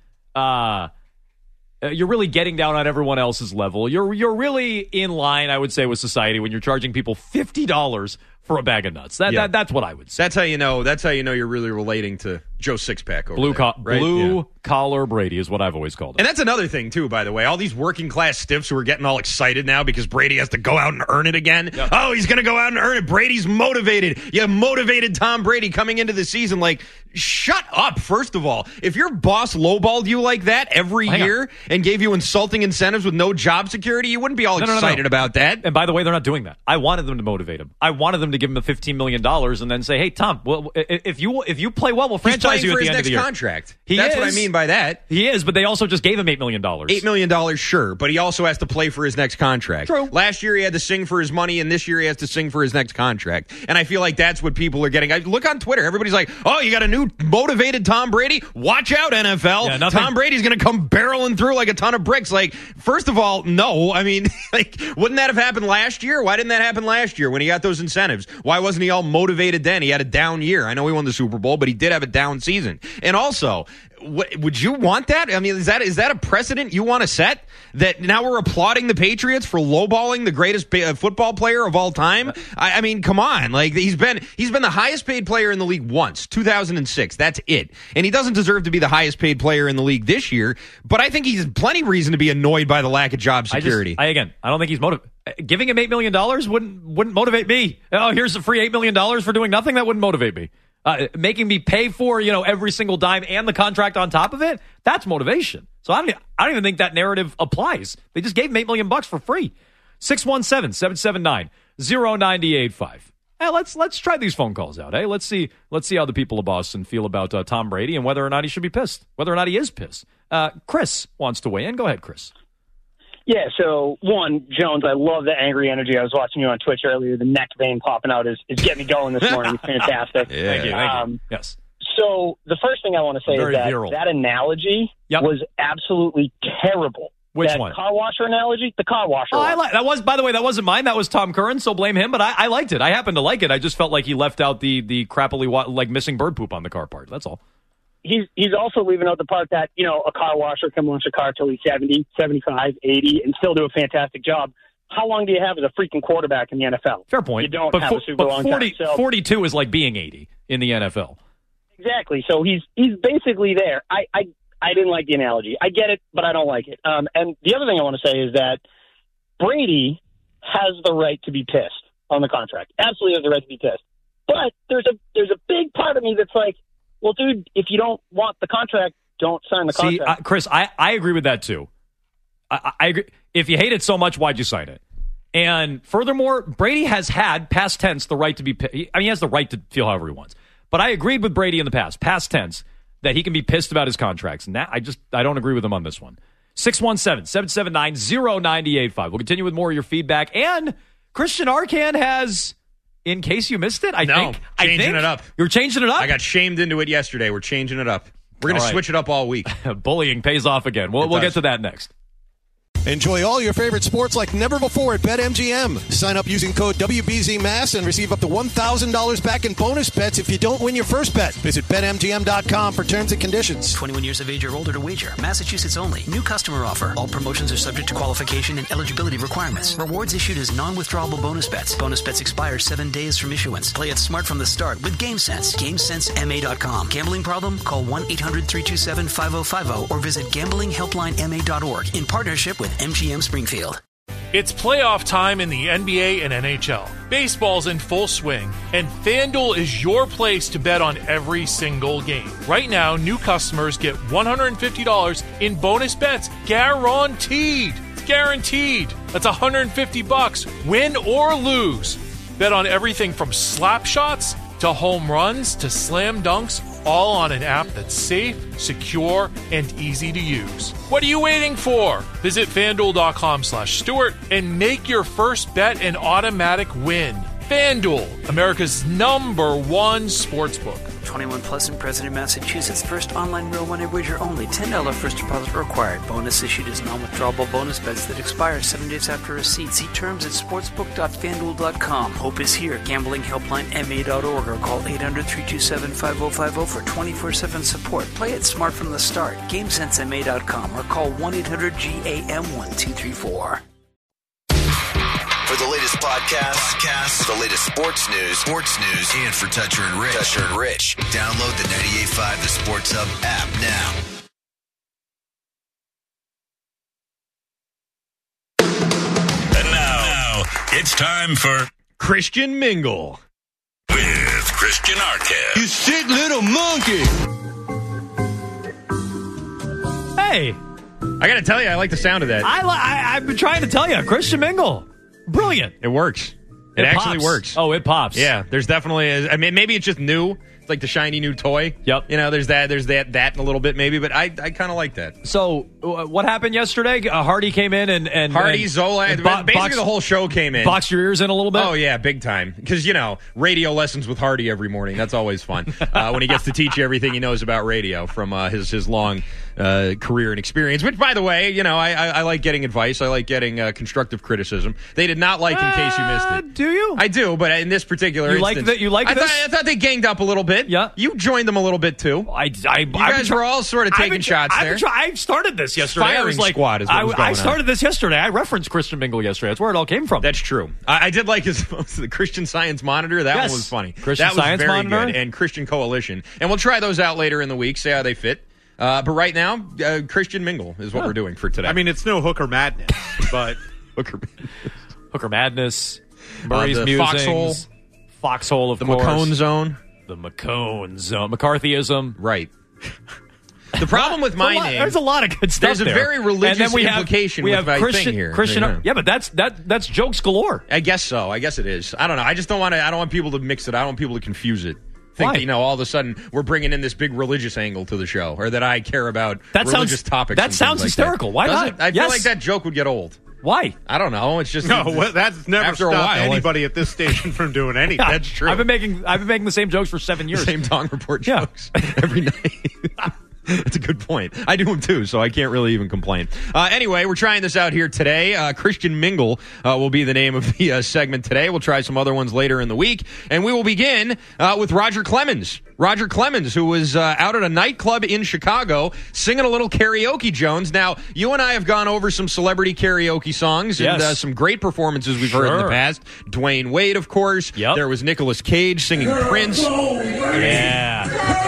You're really getting down on everyone else's level. You're really in line, I would say, with society when you're charging people $50 for a bag of nuts. That's what I would say. That's how you know. That's how you know you're really relating to Joe Sixpack over there, right? Blue collar Brady is what I've always called it. And that's another thing, too, by the way. All these working class stiffs who are getting all excited now because Brady has to go out and earn it again. Yep. Oh, he's going to go out and earn it. Brady's motivated. You have motivated Tom Brady coming into the season. Like, shut up, first of all. If your boss lowballed you like that every year and gave you insulting incentives with no job security, you wouldn't be all excited about that. And by the way, they're not doing that. I wanted them to motivate him. I wanted them to give him the $15 million and then say, hey, Tom, well, if you play well, we'll franchise you at the end of the year. Contract. That's what I mean by that. He is, but they also just gave him $8 million. $8 million, sure, but he also has to play for his next contract. True. Last year he had to sing for his money, and this year he has to sing for his next contract. And I feel like that's what people are getting. I look on Twitter. Everybody's like, oh, you got a new motivated Tom Brady? Watch out, NFL. Yeah, Tom Brady's going to come barreling through like a ton of bricks. Like, first of all, no. I mean, like, wouldn't that have happened last year? Why didn't that happen last year when he got those incentives? Why wasn't he all motivated then? He had a down year. I know he won the Super Bowl, but he did have a down season. And also, would you want that? I mean, is that a precedent you want to set? That now we're applauding the Patriots for lowballing the greatest football player of all time? I mean, come on. Like, he's been the highest paid player in the league once, 2006. That's it. And he doesn't deserve to be the highest paid player in the league this year, but I think he's plenty reason to be annoyed by the lack of job security. I don't think he's motivated. Giving him $8 million wouldn't motivate me. Oh, here's a free $8 million for doing nothing? That wouldn't motivate me. Making me pay for, every single dime and the contract on top of it, that's motivation. So I don't even think that narrative applies. They just gave him $8 million for free. 617-779-0985. Hey, let's try these phone calls out. Hey, let's see how the people of Boston feel about Tom Brady and whether or not he should be pissed, whether or not he is pissed. Chris wants to weigh in. Go ahead, Chris. Yeah, so, one, Jones, I love the angry energy. I was watching you on Twitch earlier. The neck vein popping out is getting me going this morning. It's fantastic. Thank you. Yes. So, the first thing I want to say is that analogy was absolutely terrible. Which one? Car washer analogy? The car washer. That was, by the way, that wasn't mine. That was Tom Curran, so blame him. But I liked it. I happened to like it. I just felt like he left out the crappily, missing bird poop on the car part. That's all. He's also leaving out the part that, a car washer can wash a car till he's 70, 75, 80, and still do a fantastic job. How long do you have as a freaking quarterback in the NFL? Fair point. You don't have a super long time. So 42 is like being 80 in the NFL. Exactly. So he's basically there. I didn't like the analogy. I get it, but I don't like it. And the other thing I want to say is that Brady has the right to be pissed on the contract. Absolutely has the right to be pissed. But there's a big part of me that's like, well, dude, if you don't want the contract, don't sign the contract. See, Chris, I agree with that, too. I agree. If you hate it so much, why'd you sign it? And furthermore, Brady has had, past tense, the right to be pissed. I mean, he has the right to feel however he wants. But I agreed with Brady in the past tense, that he can be pissed about his contracts. And I don't agree with him on this one. 617-779-0985. We'll continue with more of your feedback. And Christian Arcand has... In case you missed it, changing it up. You're changing it up? I got shamed into it yesterday. We're changing it up. We're going to switch it up all week. Bullying pays off again. We'll get to that next. Enjoy all your favorite sports like never before at BetMGM. Sign up using code WBZMass and receive up to $1,000 back in bonus bets if you don't win your first bet. Visit BetMGM.com for terms and conditions. 21 years of age or older to wager. Massachusetts only. New customer offer. All promotions are subject to qualification and eligibility requirements. Rewards issued as non-withdrawable bonus bets. Bonus bets expire 7 days from issuance. Play it smart from the start with GameSense. GameSenseMA.com. Gambling problem? Call 1-800-327-5050 or visit gamblinghelplinema.org in partnership with MGM Springfield. It's playoff time in the NBA and NHL. Baseball's in full swing, and FanDuel is your place to bet on every single game. Right now, new customers get $150 in bonus bets guaranteed. guaranteed. That's $150, win or lose. Bet on everything from slap shots to home runs to slam dunks, all on an app that's safe, secure, and easy to use. What are you waiting for? Visit FanDuel.com/Stewart and make your first bet an automatic win. FanDuel, America's #1 sportsbook. 21 plus and present in Massachusetts. First online real money wager only. $10 first deposit required. Bonus issued as non-withdrawable bonus bets that expire 7 days after receipt. See terms at sportsbook.fanduel.com. Hope is here. Gambling helpline MA.org or call 800-327-5050 for 24/7 support. Play it smart from the start. GameSenseMA.com or call 1-800-GAM-1234. For the latest podcasts, the latest sports news, and for Toucher and Rich, download the 98.5 The Sports Hub app now. And now, it's time for Christian Mingle with Christian Arquette. You sick little monkey. Hey. I got to tell you, I like the sound of that. I've been trying to tell you, Christian Mingle. Brilliant. It works. It actually pops. works. Oh, it pops. Yeah, there's definitely I mean, maybe it's just new. It's like the shiny new toy. Yep. You know, there's that in a little bit maybe, but I kind of like that. So, what happened yesterday? Hardy came in and Hardy, Zola, basically the whole show came in. Boxed your ears in a little bit? Oh, yeah, big time. Because, you know, radio lessons with Hardy every morning. That's always fun. When he gets to teach you everything he knows about radio from his long career and experience. Which, by the way, you know, I like getting advice. I like getting constructive criticism. They did not like In Case You Missed It. Do you? I do, but in this particular instance. I thought they ganged up a little bit. Yeah. You joined them a little bit, too. You guys were all sort of taking shots there. I started this yesterday. Firing squad is what was going on. I started this yesterday. I referenced Christian Mingle yesterday. That's where it all came from. That's true. I did like the Christian Science Monitor. That one was funny. Christian that Science was very Monitor? good. And Christian Coalition. And we'll try those out later in the week, see how they fit. But right now, Christian Mingle is what we're doing for today. I mean, it's no Hooker Madness, but Hooker Madness, Murray's the Musings, Foxhole, of the course. McCone Zone. The McCone Zone. McCarthyism. Right. The problem with my name... There's a lot of good stuff There's a very religious implication with my Christian, thing here. Christian, yeah, but that's jokes galore. I guess so. I guess it is. I don't know. I just don't want people to mix it. I don't want people to confuse it. Think that, all of a sudden we're bringing in this big religious angle to the show, or that I care about religious topics. That sounds hysterical. Why not? I feel like that joke would get old. Why? I don't know. It's just that's never after a stopped while, anybody at this station from doing anything. That's true. I've been making the same jokes for 7 years. Same Dong Report jokes every night. That's a good point. I do them too, so I can't really even complain. Anyway, we're trying this out here today. Christian Mingle will be the name of the segment today. We'll try some other ones later in the week. And we will begin with Roger Clemens. Roger Clemens, who was out at a nightclub in Chicago singing a little karaoke, Jones. Now, you and I have gone over some celebrity karaoke songs and some great performances we've heard in the past. Dwayne Wade, of course. Yep. There was Nicolas Cage singing Prince. Yeah.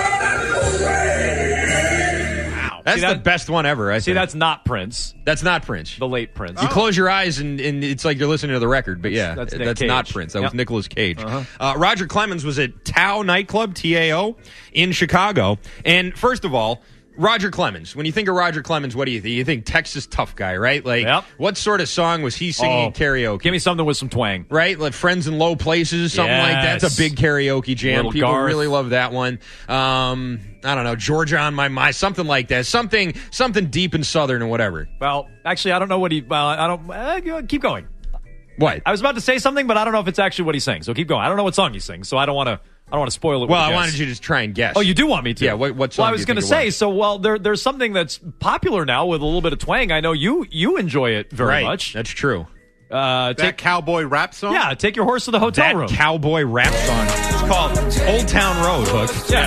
That's the best one ever, I think. That's not Prince. That's not Prince. The late Prince. You close your eyes and it's like you're listening to the record, but that's not Prince. That was Nicolas Cage. Roger Clemens was at Tao nightclub, T-A-O, in Chicago. And first of all, Roger Clemens. When you think of Roger Clemens, what do you think? You think Texas tough guy, right? Like, what sort of song was he singing karaoke? Give me something with some twang. Right? Like Friends in Low Places, something like that. It's a big karaoke jam. Little People Garth. really love that one. I don't know, Georgia on My Mind, something like that. Something deep and southern or whatever. Well, actually, I don't know what I don't... keep going. What? I was about to say something, but I don't know if it's actually what he's saying. So keep going. I don't know what song he sings, so I don't want to spoil it. Well, I wanted you to just try and guess. Oh, you do want me to? Yeah. What song? Well, I was going to say. So, there's something that's popular now with a little bit of twang. I know you enjoy it very much. That's true. That cowboy rap song? Yeah, Take Your Horse to the Hotel Room. Cowboy rap song. It's called Old Town Road, Hook. Yeah.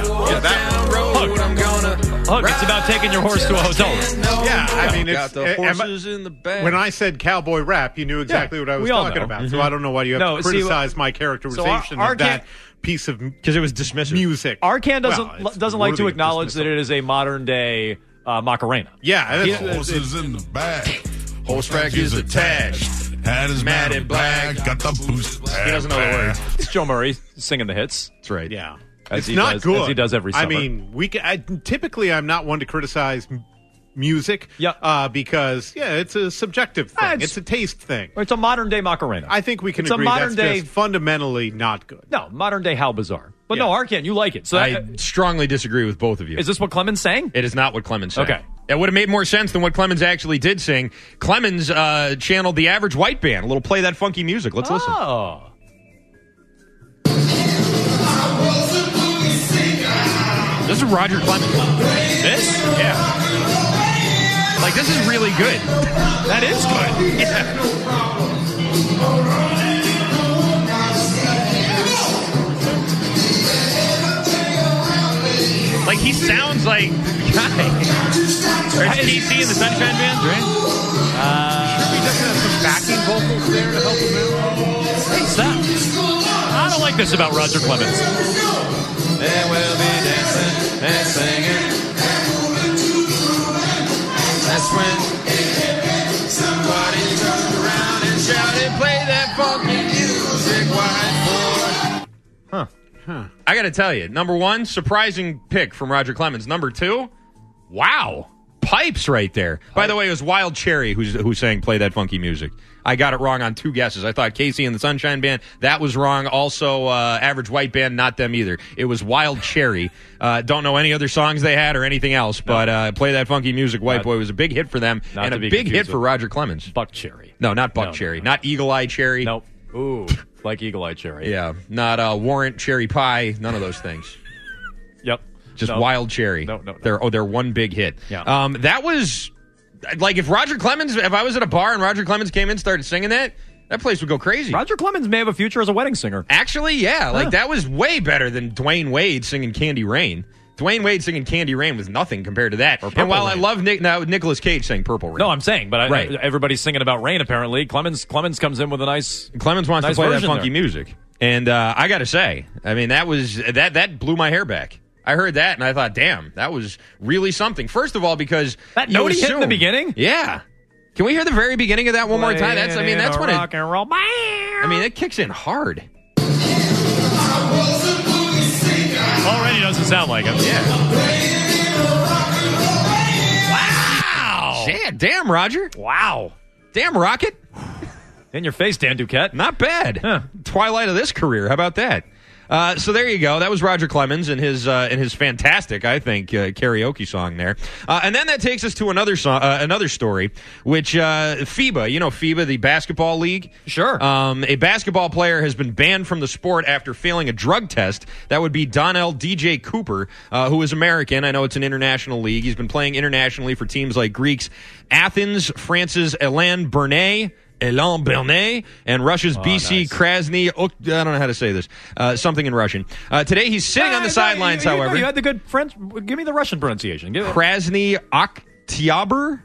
Hook, it's about taking your horse to a hotel room. Yeah, I mean, got the horses in the back. When I said cowboy rap, you knew exactly what I was talking about. Mm-hmm. So I don't know why you have to criticize my characterization of that piece of because it was dismissive music. Arcand doesn't like to acknowledge that it is a modern day Macarena. Yeah, horses in the back. Horse rack is attached. Hat is mad and black. Got the boost. He doesn't know the words. It's Joe Murray singing the hits. That's right. Yeah. As he does every summer. I mean, typically I'm not one to criticize music. Because it's a subjective thing. It's a taste thing. It's a modern day Macarena. I think we can It's a agree modern that's day- just fundamentally not good. No, modern day How Bizarre. But no, Arcand, you like it. So I strongly disagree with both of you. Is this what Clemens sang? It is not what Clemens sang. Okay. It would have made more sense than what Clemens actually did sing. Clemens channeled the Average White Band. A little Play That Funky Music. Let's listen. Oh. This is Roger Clemens. This? Yeah. Like, this is really good. That is good. Like, he sounds like There's KC and the Sunshine Band, right? He doesn't have some backing vocals there to help him out. Hey, stop. I don't like this about Roger Clemens. There will be dancing and singing. That's when somebody turned around and shouted, "Play that funky music, white boy." Huh. I got to tell you, number one, surprising pick from Roger Clemens. Number two, wow, pipes right there. By the way, it was Wild Cherry who sang "Play That Funky Music." I got it wrong on two guesses. I thought KC and the Sunshine Band. That was wrong. Also, Average White Band, not them either. It was Wild Cherry. Don't know any other songs they had or anything else, but Play That Funky Music, White Boy was a big hit for them and a big hit for Roger Clemens. Buck Cherry. No, not Buck Cherry. Not Eagle Eye Cherry. Nope. Ooh, like Eagle Eye Cherry. Yeah, not Warrant Cherry Pie. None of those things. Yep. Just No. Wild Cherry. No. They're one big hit. Yeah. That was like if I was at a bar and Roger Clemens came in and started singing that place would go crazy. Roger Clemens may have a future as a wedding singer. Actually, yeah. Like that was way better than Dwayne Wade singing Candy Rain. Dwayne Wade singing Candy Rain was nothing compared to that. And while Rain. I love Nicolas Cage saying Purple Rain. No, I'm saying, but Right. everybody's singing about Rain apparently. Clemens comes in with a nice. Clemens wants nice to play that version funky there. music. And I got to say, I mean, that blew my hair back. I heard that and I thought, damn, that was really something. First of all, because That note he hit in the beginning? Yeah. Can we hear the very beginning of that one more time? That's when rock and roll. it kicks in hard. Already doesn't sound like him. Wow. Damn, Roger. Wow. Damn, Rocket. In your face, Dan Duquette. Not bad. Twilight of this career. How about that? So there you go. That was Roger Clemens and his fantastic, I think, karaoke song there. And then that takes us to another song, another story, which FIBA. You know FIBA, the basketball league. Sure. A basketball player has been banned from the sport after failing a drug test. That would be Donnell DJ Cooper, who is American. I know it's an international league. He's been playing internationally for teams like Greeks Athens, France's Elan Bernay, and Russia's BC Krasny. I don't know how to say this. Something in Russian. Today he's sitting on the sidelines, however. You had the good French. Give me the Russian pronunciation. Krasny Oktyabar?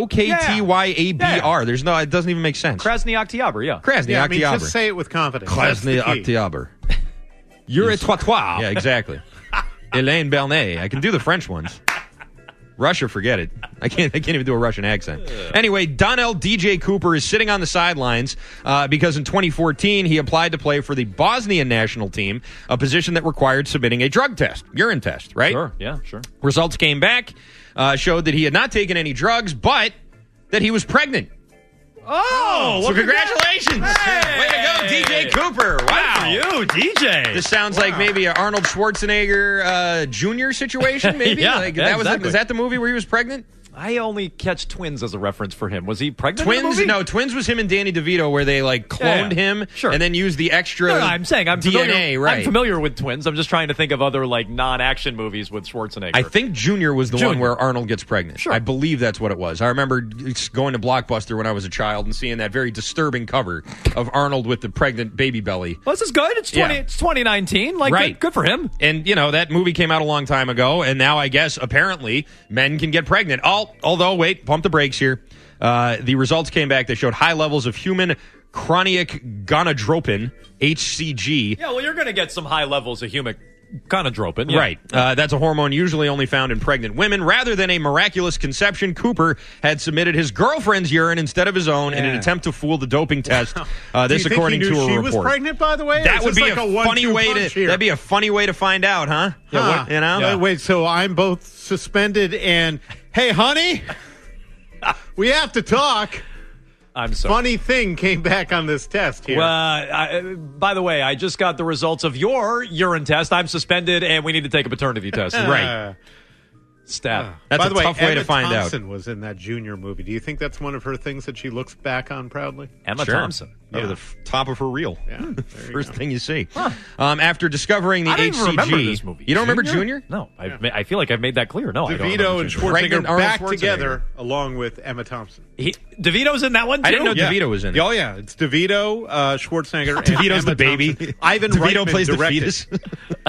Oktyabr. There's no, it doesn't even make sense. Krasny Oktyabar, yeah. Krasny I mean, Oktyabar. just say it with confidence. Krasny Oktyabar. You're a toi. Yeah, exactly. Elaine Bernay. I can do the French ones. Russia, forget it. I can't even do a Russian accent. Anyway, Donnell DJ Cooper is sitting on the sidelines because in 2014 he applied to play for the Bosnian national team, a position that required submitting a drug test, urine test, right? Sure, yeah, sure. Results came back, showed that he had not taken any drugs, but that he was pregnant. Oh, so congratulations! Hey! Way to go, DJ Cooper! Wow, Good for you, DJ. This sounds like maybe an Arnold Schwarzenegger Jr. situation. Maybe exactly. Was that the movie where he was pregnant? I only catch Twins as a reference for him. Was he pregnant? in the Twins? movie? No, Twins was him and Danny DeVito, where they like cloned him and then used the extra. No, I'm saying I'm DNA. familiar, Right? I'm familiar with Twins. I'm just trying to think of other like non-action movies with Schwarzenegger. I think Junior was the one Junior. where Arnold gets pregnant. Sure. I believe that's what it was. I remember going to Blockbuster when I was a child and seeing that very disturbing cover of Arnold with the pregnant baby belly. Well, this is good. It's 2019. Like, Right. good for him. And, that movie came out a long time ago, and now I guess, apparently, men can get pregnant. Although, wait, pump the brakes here. The results came back that showed high levels of human chronic gonadotropin, HCG. Yeah, well, you're going to get some high levels of human gonadotropin. Yeah. Right. That's a hormone usually only found in pregnant women. Rather than a miraculous conception, Cooper had submitted his girlfriend's urine instead of his own in an attempt to fool the doping test. This, Do you according think he to knew a she report. was pregnant, by the way? That would be like a funny way to. That'd be a funny way to find out, huh? Huh. Yeah, Wait, so I'm both suspended and Hey, honey, we have to talk. I'm sorry. Funny thing came back on this test here. By the way, I just got the results of your urine test. I'm suspended, and we need to take a paternity test. Right. Stat. That's By a the way, tough way Emma to find Thompson was in that Junior movie. Do you think that's one of her things that she looks back on proudly? Emma Thompson. Over the top of her reel. Yeah. First thing you see. After discovering the I don't HCG. even remember this movie. You don't remember Junior? No. I feel like I've made that clear. No, I don't DeVito remember and Junior. Schwarzenegger Pregnant Arnold back Schwarzenegger. together along with Emma Thompson. DeVito's in that one, too? I didn't know DeVito was in it. Oh, yeah. It's DeVito, Schwarzenegger, and DeVito's Emma the baby. Thompson. Ivan DeVito Reitman plays directed. the fetus.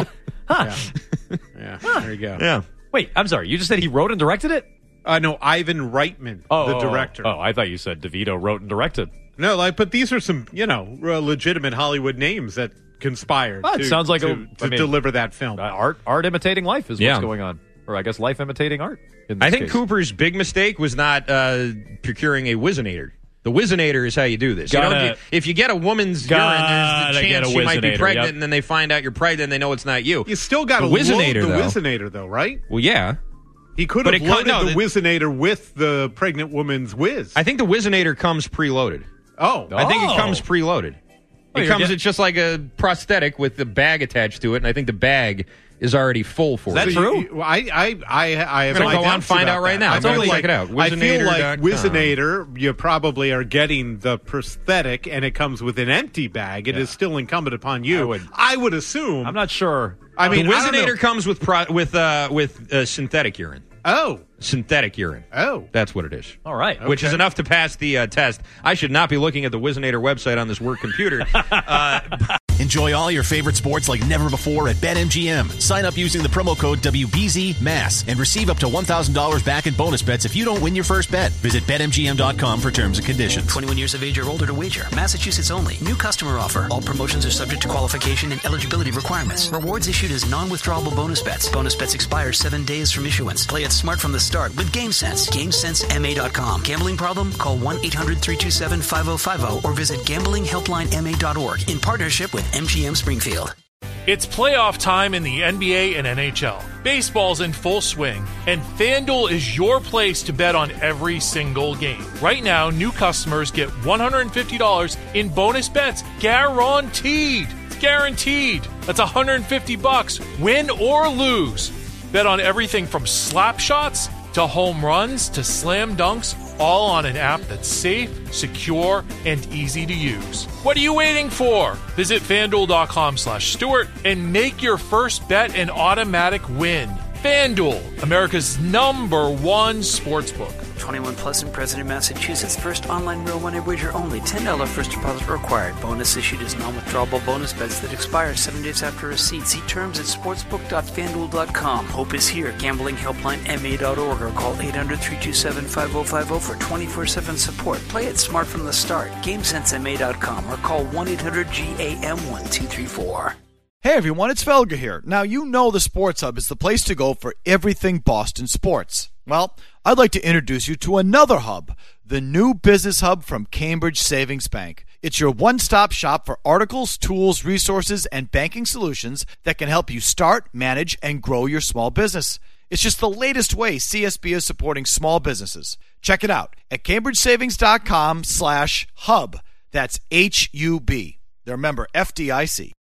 Yeah, there you go. Yeah. Wait, I'm sorry. You just said he wrote and directed it? No, Ivan Reitman, the director. Oh, I thought you said DeVito wrote and directed. No, but these are some, legitimate Hollywood names that conspired Oh, it sounds like to deliver that film. Art imitating life is what's going on. Or I guess life imitating art. In this I think case. Cooper's big mistake was not procuring a Whizzinator. The Whizzinator is how you do this. If you get a woman's urine, there's the chance she might be pregnant, and then they find out you're pregnant, and they know it's not you. You still got to load the Whizzinator, though, right? Well, yeah. He could have loaded the Whizzinator with the pregnant woman's whiz. I think the Whizzinator comes preloaded. Oh. I think it comes preloaded. It's just like a prosthetic with the bag attached to it, and I think the bag is already full for it. Is that true? I have I'm going to my go on doubts find about out right that. now. I'm going to check it out. I feel like Whizzinator.com. Whizzinator, you probably are getting the prosthetic, and it comes with an empty bag. It is still incumbent upon you. I would assume. I'm not sure. I mean, the Whizzinator comes with synthetic urine. Oh. Synthetic urine. Oh. That's what it is. All right. Which is enough to pass the test. I should not be looking at the Whizzinator website on this work computer. Enjoy all your favorite sports like never before at BetMGM. Sign up using the promo code WBZMASS and receive up to $1,000 back in bonus bets if you don't win your first bet. Visit BetMGM.com for terms and conditions. 21 years of age or older to wager. Massachusetts only. New customer offer. All promotions are subject to qualification and eligibility requirements. Rewards issued as non-withdrawable bonus bets. Bonus bets expire 7 days from issuance. Play it smart from the start with GameSense. GameSenseMA.com. Gambling problem? Call 1-800-327-5050 or visit gamblinghelplinema.org in partnership with MGM Springfield. It's playoff time in the NBA and NHL. Baseball's in full swing, and FanDuel is your place to bet on every single game. Right now, new customers get $150 in bonus bets guaranteed. It's guaranteed. That's $150, win or lose. Bet on everything from slap shots to home runs to slam dunks, all on an app that's safe, secure, and easy to use. What are you waiting for? Visit FanDuel.com/Stewart and make your first bet an automatic win. FanDuel, America's #1 sportsbook. 21 plus and present in Massachusetts. First online real money wager only. $10 first deposit required. Bonus issued as non-withdrawable bonus bets that expire 7 days after receipt. See terms at sportsbook.fanduel.com. Hope is here. GamblingHelplinema.org or call 800-327-5050 for 24/7 support. Play it smart from the start. GameSenseMA.com or call 1-800-GAM-1234. Hey everyone, it's Felger here. Now you know the Sports Hub is the place to go for everything Boston sports. Well, I'd like to introduce you to another hub, the new Business Hub from Cambridge Savings Bank. It's your one-stop shop for articles, tools, resources, and banking solutions that can help you start, manage, and grow your small business. It's just the latest way CSB is supporting small businesses. Check it out at cambridgesavings.com/hub. That's HUB. They're member FDIC.